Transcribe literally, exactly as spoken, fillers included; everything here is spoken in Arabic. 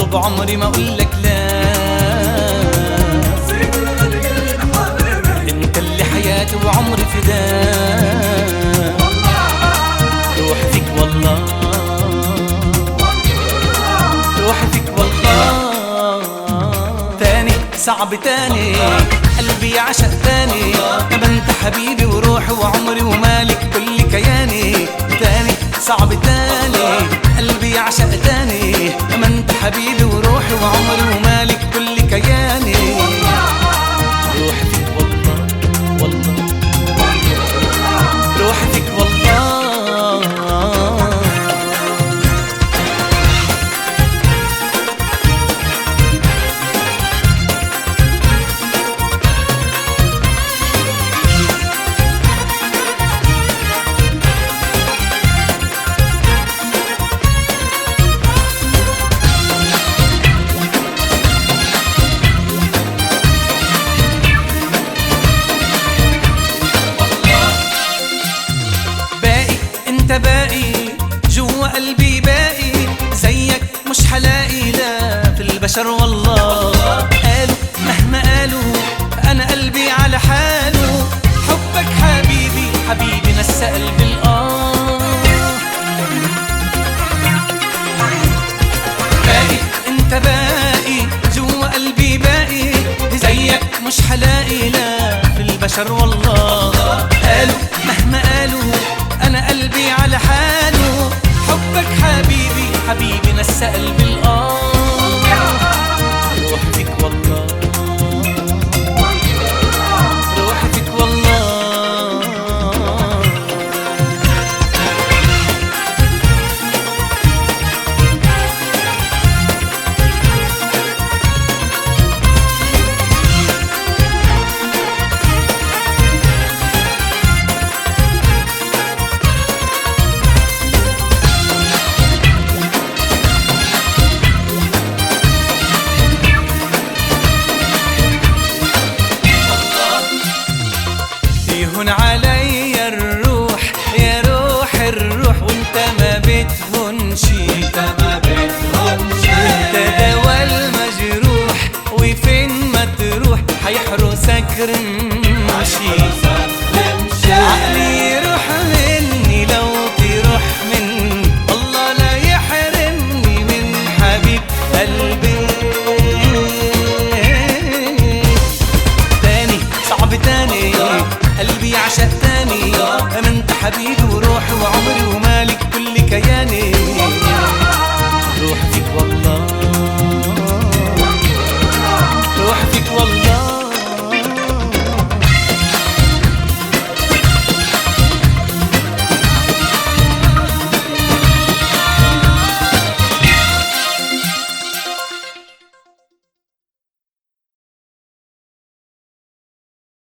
بعمري ما اقولك لا. انت اللي حياتي وعمري فداك، روحي فيك والله، روحي فيك والله. تاني صعب تاني قلبي يعشق تاني، ما انت حبيبي وروحي وعمري ومالك كل كياني. تاني صعب تاني قلبي يعشق تاني، ما انت حبيبي وروحي وعمري ومالك كل كياني. روحي فيك والله والله، روحي فيك والله. انت باقي جوا قلبي، باقي زيك مش حلاقي لا في البشر والله. قالوا مهما قالوا انا قلبي على حاله، حبك حبيبي حبيبي نسى قلبي الآه. باقي انت باقي جوا قلبي، باقي زيك مش حلاقي لا في البشر والله. قالوا مهما قالوا أنا قلبي على حاله، حبك حبيبي حبيبي نسى قلبي الآه. روحي فيك والله، روحي فيك والله. يهون عليا الروح يا روح الروح، وانت ما بتهونش، انت ما بتهونش. انت دوا المجروح وفين ما تروح حيحرسك رمشي. عقلي يروح مني لو تروح مني، الله لا يحرمني من حبيب قلبي. تاني صعب تاني قلبي يعشق تاني، ما انت حبيبي وروحي وعمري ومالك كل كياني.